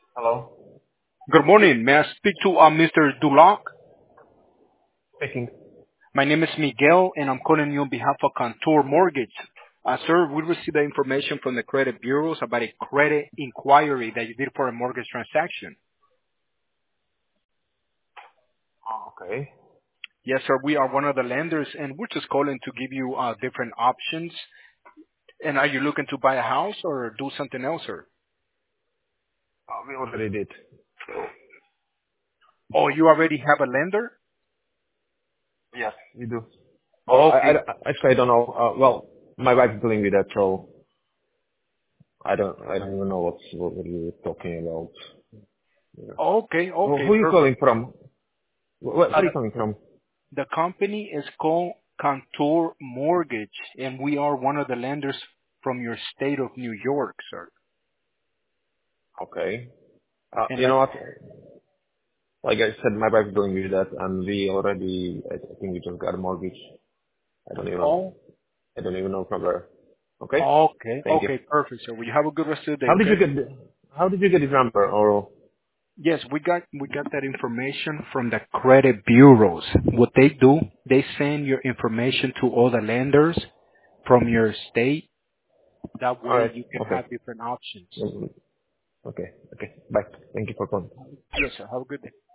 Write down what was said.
Hello. Good morning. May I speak to Mr. Duloc? Speaking. My name is Miguel, and I'm calling you on behalf of Contour Mortgage. Sir, we received the information from the credit bureaus about a credit inquiry that you did for a mortgage transaction. Okay. Yes, sir. We are one of the lenders, and we're just calling to give you different options. And are you looking to buy a house or do something else, sir? We already did. Oh, you already have a lender? Yes, we do. Okay. Actually, I don't know. Well, my wife is dealing with that, so I don't even know what you're talking about. Yeah. Okay. Well, Okay. who are you calling Perfect. from? Where are The, you calling from? the company is called Contour Mortgage, and we are one of the lenders from your state of New York, sir. Okay. And You know what? Like I said, my wife is dealing with that, and we already, I think we just got a mortgage. I don't even, oh, I don't even know from where. Okay? okay. Thank you. Okay. Perfect. So you have a good rest of the day. How did you Okay. get, how did you get this number? Or, Yes, we got that information from the credit bureaus. What they do, they send your information to all the lenders from your state. That way alright, you can okay. have different options. Okay. Okay. Bye. Thank you for calling. Yes, sir. Have a good day.